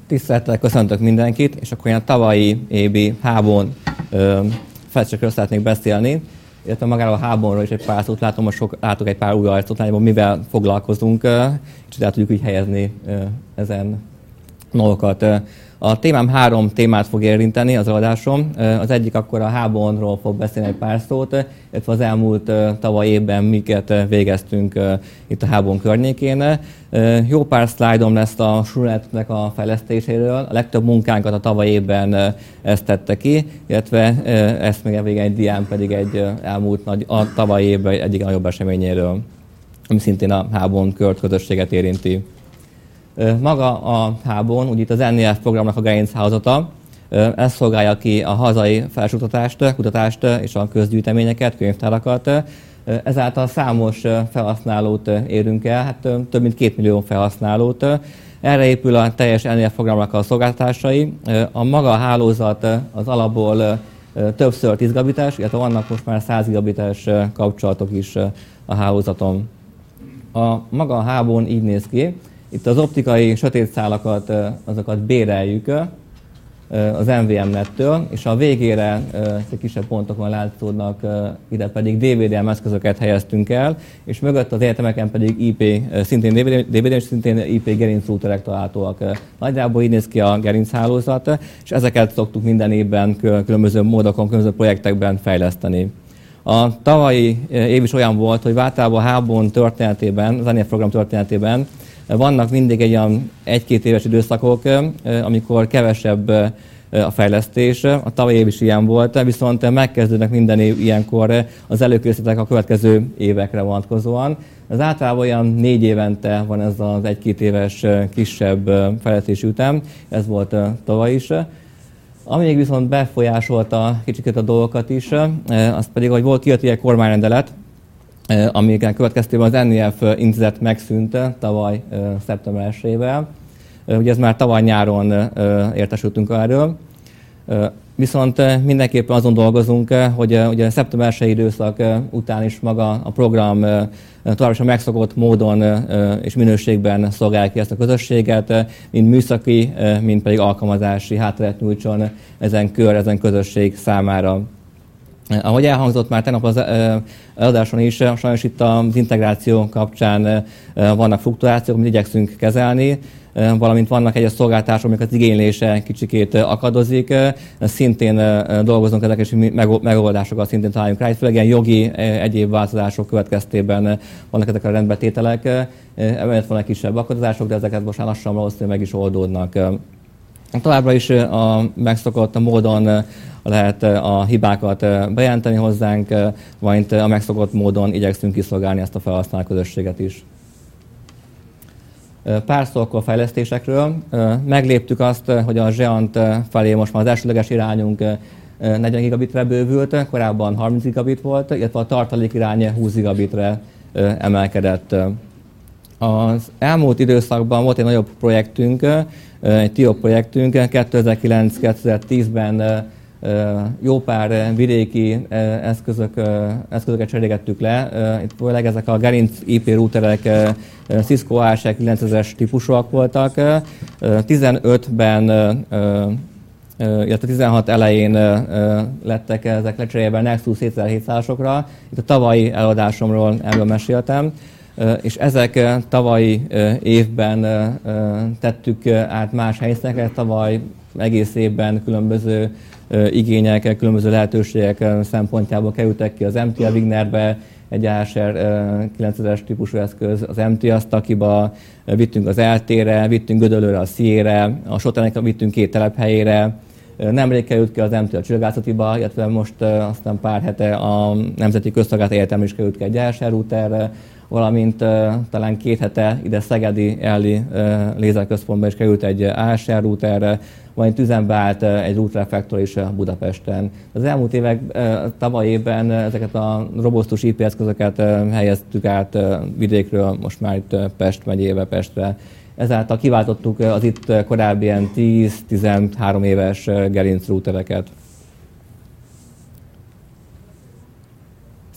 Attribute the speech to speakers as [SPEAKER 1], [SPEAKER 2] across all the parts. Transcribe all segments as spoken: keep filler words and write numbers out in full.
[SPEAKER 1] Tisztelettel köszöntök mindenkit, és akkor én a tavalyi évi háborún fejlesztésekről szeretnék beszélni, illetve magáról a háborúról is egy pár szót látom, most sok, látok egy pár új arcot, lányban mivel foglalkozunk, és el tudjuk úgy helyezni ezen dolgokat. A témám három témát fog érinteni az eladásom. Az egyik akkor a háborúról fog beszélni egy pár szót, illetve az elmúlt tavaly évben miket végeztünk itt a háború környékén. Jó pár szlájdom lesz a SURE-nek a fejlesztéséről. A legtöbb munkánkat a tavaly évben ezt tette ki, illetve ezt még a végén egy dián pedig egy elmúlt nagy, a tavaly évben egyik nagyobb eseményéről, ami szintén a háború kört közösséget érinti. Maga a háború, úgy itt az en é ef programnak a gerinchálózata, ez szolgálja ki a hazai felsőoktatást, kutatást és a közgyűjteményeket, könyvtárakat. Ezáltal számos felhasználót érünk el, hát több mint két millió felhasználót. Erre épül a teljes en é ef programnak a szolgáltatásai. A maga a hálózat az alapból többször tíz gigabites, illetve vannak most már száz gigabites kapcsolatok is a hálózaton. A maga a háború így néz ki. Itt az optikai sötétszálakat, azokat béreljük az em vé em nettől, és a végére kisebb pontokon látszódnak, ide pedig dé vé dé em eszközöket helyeztünk el, és mögött az egyetemeken pedig i pé, szintén dé vé dé és szintén i pé gerincrouterek találhatóak. Nagyjából így néz ki a gerinchálózat, és ezeket szoktuk minden évben különböző módokon, különböző projektekben fejleszteni. A tavalyi év is olyan volt, hogy általában a háború történetében, az en é ef program történetében vannak mindig egy olyan egy-két éves időszakok, amikor kevesebb a fejlesztés. A tavalyi év is ilyen volt, viszont megkezdődnek minden év ilyenkor az előkészületek a következő évekre vonatkozóan. Ez általában olyan négy évente van ez az egy-két éves kisebb fejlesztési ütem, ez volt tavaly is. Ami még viszont befolyásolta kicsit a dolgokat is, az pedig, hogy volt kijött egy kormányrendelet, amiknek következtében az en é ef intézet megszűnt tavaly szeptember elsejével. Ugye ez már tavaly nyáron értesültünk erről. Viszont mindenképpen azon dolgozunk, hogy ugye szeptember elsejei időszak után is maga a program továbbra is a megszokott módon és minőségben szolgálja ki ezt a közösséget, mind műszaki, mind pedig alkalmazási hátteret nyújtson ezen kör, ezen közösség számára. Ahogy elhangzott már tegnap az eladáson is, sajnos itt az integráció kapcsán vannak fluktuációk, amit igyekszünk kezelni, valamint vannak egyes szolgáltatások, amik az igénylése kicsikét akadozik. Szintén dolgozunk ezek, és megoldásokat szintén találjunk rá. Főleg ilyen jogi egyéb változások következtében vannak ezek a rendbetételek. Emellett vannak kisebb akadozások, de ezeket most lassan valószínűleg meg is oldódnak. Továbbra is a megszokott módon lehet a hibákat bejelenteni hozzánk, vagy a megszokott módon igyekszünk kiszolgálni ezt a felhasználó közösséget is. Pár szó akkor a fejlesztésekről. Megléptük azt, hogy a zseant felé most már az elsőleges irányunk negyven gigabitre bővült, korábban harminc gigabit volt, illetve a tartalék irány húsz gigabitre emelkedett. Az elmúlt időszakban volt egy nagyobb projektünk, egy té i o projektünk, kétezer-kilenc kétezer-tízben jó pár vidéki eszközök, eszközöket cserélgettük le. Itt főleg ezek a gerinc i pé routerek Cisco á es kilencezres típusúak voltak. tizenötben, illetve tizenhat elején lettek ezek lecserélve Nexus hétezer-hétszázasokra. Itt a tavalyi eladásomról erről meséltem. És ezek tavalyi évben tettük át más helyszínekre, tavaly egész évben különböző igények, különböző lehetőségek szempontjából kerültek ki az em té á Wignerbe, egy á es er kilencezres típusú eszköz, az em té á Stakiba, vittünk az el té-re, vittünk Gödöllőre a szijére, a Sotenek vittünk két telephelyére, nemrég került ki az em té á Csillagászatiba, illetve most aztán pár hete a Nemzeti Közszolgálati Egyetem is került ki egy á es er routerre, valamint uh, talán két hete ide Szegedi Elli uh, lézerközpontba is került egy á es er routerre, valamint üzembe állt uh, egy router factory is uh, Budapesten. Az elmúlt évek, uh, tavaly évben uh, ezeket a robusztus i pé eszközöket uh, helyeztük át uh, vidékről, most már itt uh, Pest megyébe, Pestre. Ezáltal kiváltottuk uh, az itt uh, korábbi ilyen tíz-tizenhárom éves uh, gerinc routereket.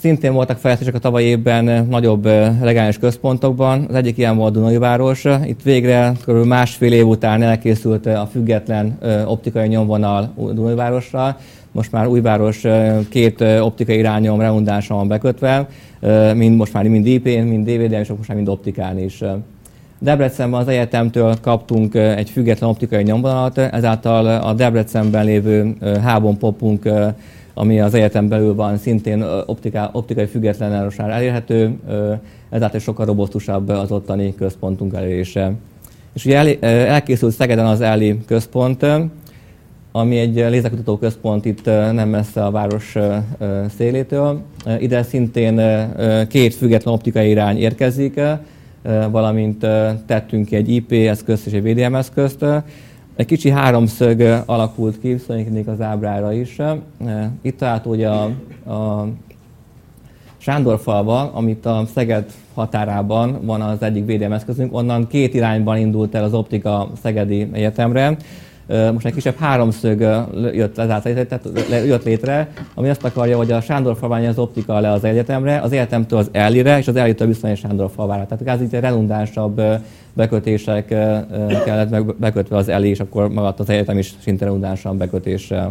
[SPEAKER 1] Szintén voltak fejlesztések a tavalyi évben nagyobb regionális központokban. Az egyik ilyen volt Dunajváros. Itt végre kb. Másfél év után elkészült a független optikai nyomvonal Dunajvárosra. Most már Újváros két optikai irányom redundánsan van bekötve, mind most már mind I P-n, mind D V D-n, és most már mind optikán is. Debrecenben az egyetemtől kaptunk egy független optikai nyomvonalat, ezáltal a Debrecenben lévő Hábon popunk, ami az egyetem belül van, szintén optiká, optikai független most már elérhető, ezáltal sokkal robosztusabb az ottani központunk elérése. És ugye elkészült Szegeden az ELI központ, ami egy lézerkutató központ itt nem messze a város szélétől. Ide szintén két független optikai irány érkezik, valamint tettünk ki egy I P eszközt és egy V D M eszközt. Egy kicsi háromszög alakult ki, viszonyítnék az ábrára is. Itt található ugye a, a Sándorfalva, amit a Szeged határában van az egyik V D M eszközünk, onnan két irányban indult el az optika Szegedi Egyetemre. Most egy kisebb háromszög jött, jött létre, ami azt akarja, hogy a Sándorfalván az optika le az egyetemre, az egyetemtől az ELI-re, és az ELI-től viszont a Sándorfalvára. Tehát ez így redundánsabb bekötések kellett bekötve az ELI, és akkor magadt az egyetem is szinte redundánsabb bekötéssel.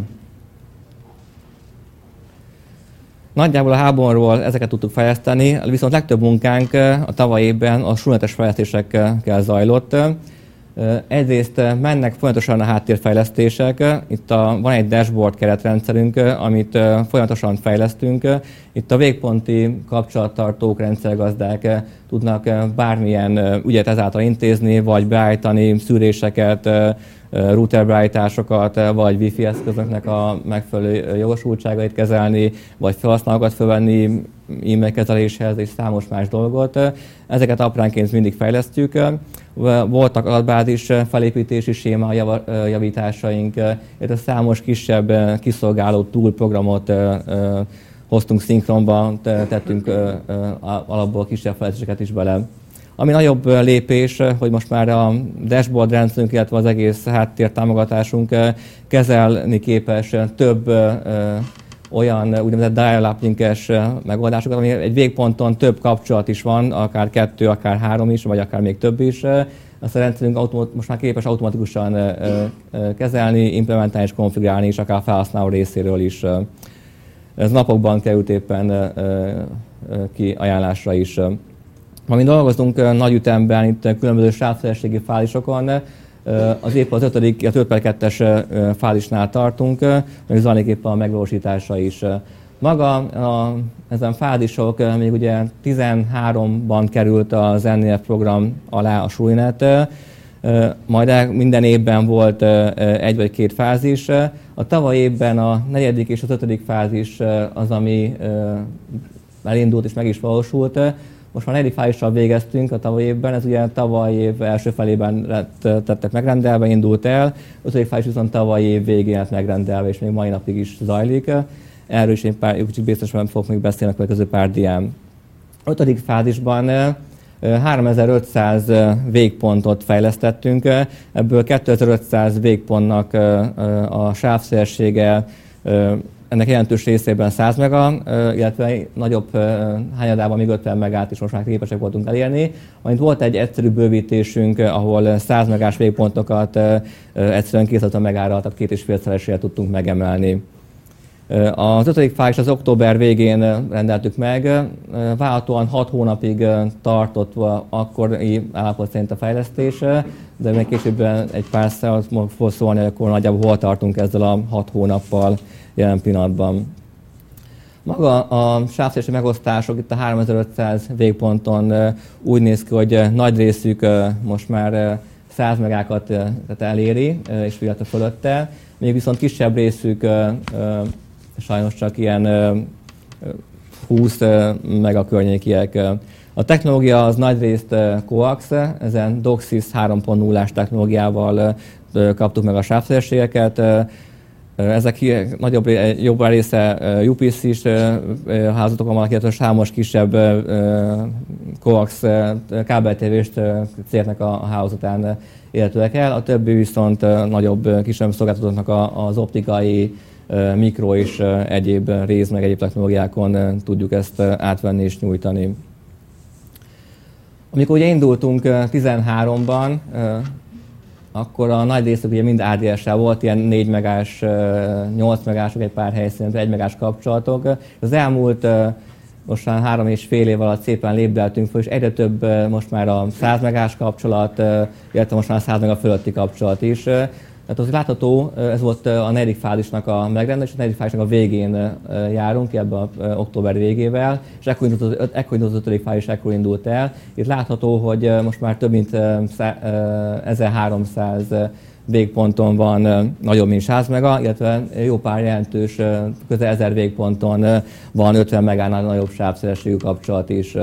[SPEAKER 1] Nagyjából a Háborról ezeket tudtuk fejleszteni, viszont legtöbb munkánk a tavaly évben a súlyletes fejlesztésekkel zajlott. Egyrészt mennek folyamatosan a háttérfejlesztések. Itt a, van egy dashboard keretrendszerünk, amit folyamatosan fejlesztünk. Itt a végponti kapcsolattartók, rendszergazdák tudnak bármilyen ügyet ezáltal intézni, vagy beállítani szűréseket, routerbeállításokat, vagy Wi-Fi eszközöknek a megfelelő jogosultságait kezelni, vagy felhasználókat fölvenni e-mail kezeléshez és számos más dolgot. Ezeket apránként mindig fejlesztjük. Voltak adatbázis felépítési séma javításaink, illetve számos kisebb kiszolgáló tool programot hoztunk szinkronba, tettünk alapból kisebb fejlesztéseket is bele. Ami nagyobb lépés, hogy most már a dashboard rendszerünk, illetve az egész háttértámogatásunk kezelni képes több olyan úgynevezett dial-up linkes megoldásokat, ami egy végponton több kapcsolat is van, akár kettő, akár három is, vagy akár még több is. Azt a rendszerünk most már képes automatikusan kezelni, implementálni és konfigurálni is, akár a felhasználó részéről is. Ez napokban került éppen kiajánlásra is. Ma mi dolgozunk nagy ütemben itt különböző sávszélességi fázisokon, az épp az ötödik, a öt per kettes fázisnál tartunk, meg zajlik éppen a megvalósítása is. Maga a, ezen fázisok még ugye tizenháromban került az N E F program alá a SURINET, majd minden évben volt egy vagy két fázis. A tavaly évben a negyedik és az ötödik fázis az, ami elindult és meg is valósult. Most már negyedik fázissal végeztünk a tavaly évben, ez ugye tavaly év első felében lett, tettek megrendelve, indult el, ötödik fázis viszont tavaly év végén lett megrendelve, és még mai napig is zajlik. Erről is én pár, kicsit biztosan fogok még beszélni a következő pár dián. A ötödik fázisban háromezer-ötszáz végpontot fejlesztettünk, ebből kétezer-ötszáz végpontnak a sávszélessége ennek jelentős részében száz mega, illetve nagyobb hányadában még ötven megát is most már képesek voltunk elérni. Majd volt egy egyszerű bővítésünk, ahol száz megás végpontokat egyszerűen kétszázötven megára, tehát két és félszeresére tudtunk megemelni. Az ötödik fázis az október végén rendeltük meg, várhatóan hat hónapig tartott akkori állapot szerint a fejlesztés, de még később egy pár száz fog szólni, akkor nagyjából hol tartunk ezzel a hat hónappal jelen pillanatban. Maga a sávszélességi megosztások itt a háromezer-ötszáz végponton úgy néz ki, hogy nagy részük most már száz megákat eléri, és illetve fölötte, még viszont kisebb részük sajnos csak ilyen húsz mega környékiek. A technológia az nagyrészt coax, ezen DOCSIS három pont nullás technológiával kaptuk meg a sávszélességeket. Ezek nagyobb, jobb része U P C-s házatokon vannak, illetve számos kisebb coax kábeltévést cégnek a hálózatán érhetőek el. A többi viszont nagyobb kisebb szolgáltatóknak az optikai mikro és egyéb rész, meg egyéb technológiákon tudjuk ezt átvenni és nyújtani. Amikor ugye indultunk tizenháromban, akkor a nagy részük ugye mind á dé es-sel volt, ilyen négy megás, nyolc megások egy pár helyszínen, egy megás kapcsolatok. Az elmúlt most már három és fél év alatt szépen lépdeltünk fel, és egyre több most már a száz megás kapcsolat, illetve most már a száz mega fölötti kapcsolat is. Tehát az látható, ez volt a negyedik fázisnak a megrendelés, a negyedik fázisnak a végén járunk, ebben a október végével, és ekkor indult az, ekkor indult az ötödik fázis, ekkor indult el. Itt látható, hogy most már több mint ezerháromszáz végponton van nagyobb, mint száz mega, illetve jó pár jelentős, közel ezer végponton van ötven megánál nagyobb sávszélességű kapcsolat is.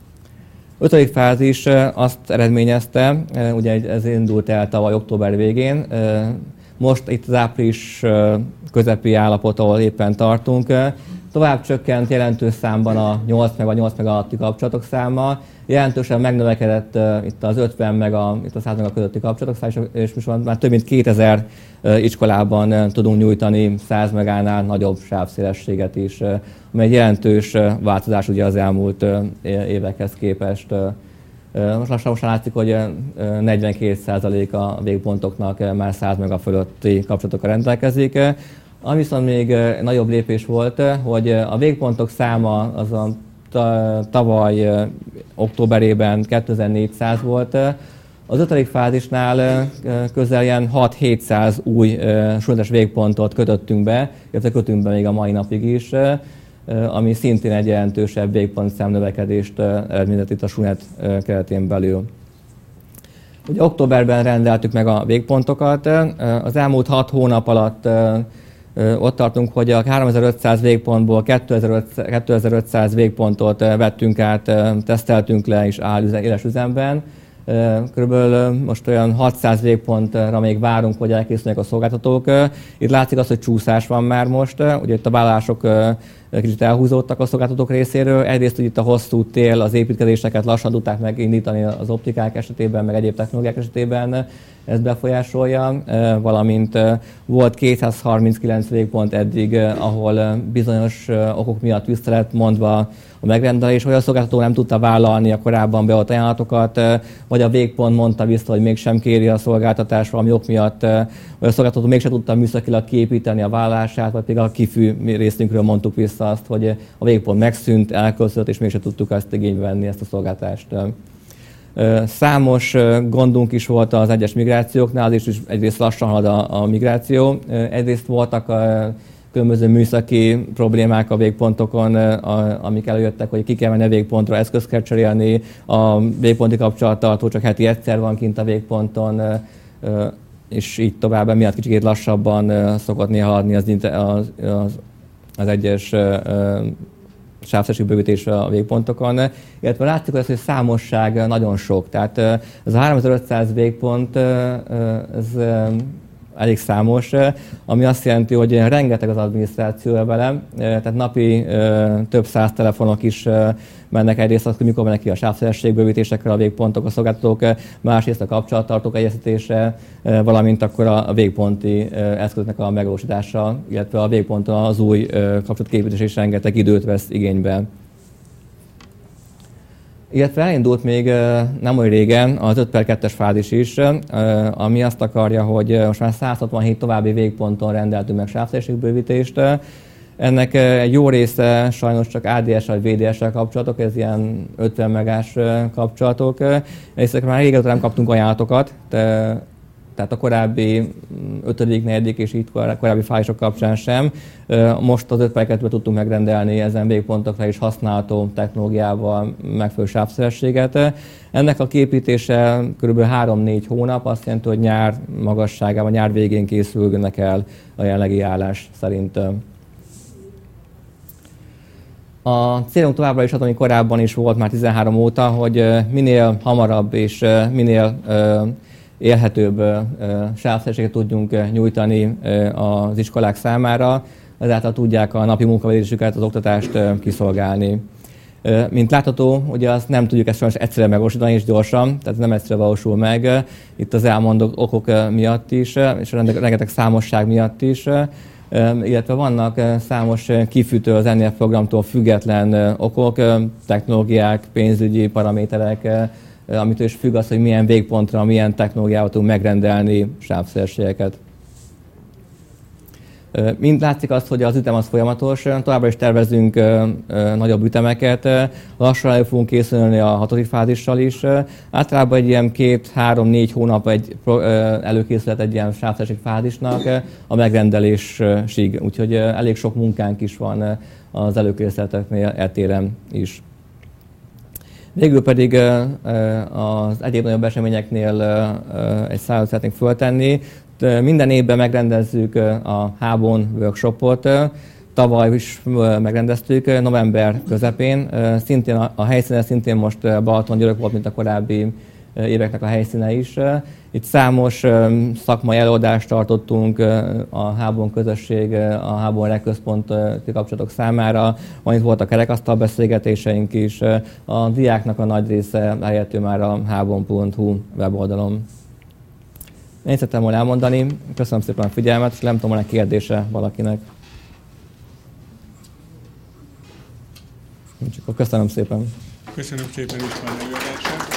[SPEAKER 1] Ötödik fázis azt eredményezte, ugye ez indult el tavaly október végén, most itt az április közepi állapot, ahol éppen tartunk, tovább csökkent jelentős számban a nyolc meg a nyolc meg alatti kapcsolatok száma, jelentősen megnövekedett uh, itt az ötven meg a, itt a száz meg a közötti kapcsolatok száma, és most már több mint kétezer uh, iskolában uh, tudunk nyújtani száz megánál nagyobb sávszélességet is, uh, amely egy jelentős uh, változás ugye az elmúlt uh, évekhez képest. Uh, most lassan most látszik, hogy uh, negyvenkét százalék a végpontoknak uh, már száz meg a fölötti kapcsolatokkal rendelkezik. Uh, ami viszont még uh, nagyobb lépés volt, uh, hogy uh, a végpontok száma az a tavaly uh, októberében kétezer-négyszáz volt. Az ötödik fázisnál uh, közel ilyen hat-hétszáz új uh, súlyos végpontot kötöttünk be, illetve kötünk be még a mai napig is, uh, ami szintén egy jelentősebb végpontszám növekedést uh, eredményezett itt a SUNET uh, keretén belül. Ugye októberben rendeltük meg a végpontokat. Uh, az elmúlt hat hónap alatt uh, ott tartunk, hogy a háromezer-ötszáz végpontból kétezer-ötszáz végpontot vettünk át, teszteltünk le és áll éles üzemben. Körülbelül most olyan hatszáz végpontra még várunk, hogy elkészülnek a szolgáltatók. Itt látszik az, hogy csúszás van már most. Ugye itt a vállalások kicsit elhúzódtak a szolgáltatók részéről. Egyrészt hogy itt a hosszú tél, az építkezéseket lassan tudták megindítani az optikák esetében, meg egyéb technológiák esetében. Ez befolyásolja, valamint volt kétszázharminckilenc végpont eddig, ahol bizonyos okok miatt vissza lett mondva a megrendelés, vagy a szolgáltató nem tudta vállalni a korábban beadott ajánlatokat, vagy a végpont mondta vissza, hogy mégsem kéri a szolgáltatást valami ok miatt, vagy a szolgáltató mégsem tudta műszakilag kiépíteni a vállalását, vagy pedig a kifű részünkről mondtuk vissza azt, hogy a végpont megszűnt, elköltözött, és mégsem tudtuk ezt igénybe venni, ezt a szolgáltást. Számos gondunk is volt az egyes migrációknál, az is egyrészt lassan halad a, a migráció, egyrészt voltak a különböző műszaki problémák a végpontokon, a, amik előjöttek, hogy ki kell menni a végpontra, eszközt kell cserélni, a végponti kapcsolattartó csak heti egyszer van kint a végponton, és így tovább, emiatt kicsit lassabban szokott néha haladni az, az, az, az egyes sávszélesség bővítésre a végpontokon, illetve látszik, hogy a számosság nagyon sok. Tehát ez a háromezer-ötszáz végpont, ez elég számos, ami azt jelenti, hogy rengeteg az adminisztráció vele, tehát napi több száz telefonok is mennek egyrészt az, hogy mikor mennek ki a sávszélesség bővítésekre a végpontok, a szolgáltatók, másrészt a kapcsolattartók egyeztetése, valamint akkor a végponti eszköznek a megvalósítása, illetve a végponton az új kapcsolatképítés is rengeteg időt vesz igénybe. Illetve elindult még nem olyan régen az öt per kettes fázis is, ami azt akarja, hogy most már száz hatvanhét további végponton rendeltünk meg sávszélességbővítést. Ennek egy jó része sajnos csak á dé es-sel, vé dé es-sel kapcsolatok, ez ilyen ötven megás kapcsolatok. Ezekre már régóta nem kaptunk ajánlatokat, tehát a korábbi ötödik, negyedik és így korábbi fázisok kapcsán sem. Most az öt per kettőben tudtunk megrendelni ezen végpontokra is használható technológiával megfelelő sávszélességet. Ennek a képítése kb. három-négy hónap, azt jelenti, hogy nyár magasságában, nyár végén készülnek el a jelenlegi állás szerint. A célunk továbbra is az, ami korábban is volt már tizenhárom óta, hogy minél hamarabb és minél élhetőbb sávszélességet tudjunk nyújtani az iskolák számára, ezáltal tudják a napi munkavégzésüket, az oktatást kiszolgálni. Mint látható, ugye azt nem tudjuk ezt sajnos egyszerre megvalósítani és gyorsan, tehát nem egyszerre valósul meg, itt az elmondott okok miatt is, és rengeteg számosság miatt is. illetve vannak számos kifűtő az ennél programtól független okok, technológiák, pénzügyi paraméterek, amitől is függ az, hogy milyen végpontra, milyen technológiával tudunk megrendelni sávszélességeket. Mind látszik azt, hogy az ütem az folyamatos, továbbra is tervezünk ö, ö, nagyobb ütemeket, lassan elő fogunk készülni a hatodik fázissal is. Általában egy ilyen két, három, négy hónap egy ö, előkészület egy ilyen sávszélesség fázisnak a megrendelésig, úgyhogy elég sok munkánk is van az előkészületeknél eltéren is. Végül pedig az egyéb nagyobb eseményeknél egy szállót szeretnénk föltenni. Minden évben megrendezzük a Hábon workshopot. Tavaly is megrendeztük, november közepén. Szintén a, a helyszíne szintén most Balatongyörök volt, mint a korábbi éveknek a helyszíne is. Itt számos szakmai előadást tartottunk a Hábon közösség, a Hábon Reközpont kapcsolatok számára. Van itt volt a kerekasztal beszélgetéseink is. A diáknak a nagy része elérhető már a hábon pont hu weboldalon. Én szerettem volna elmondani. Köszönöm szépen a figyelmet, és nem tudom, van-e kérdése valakinek. Csak köszönöm szépen.
[SPEAKER 2] Köszönöm szépen István előadását.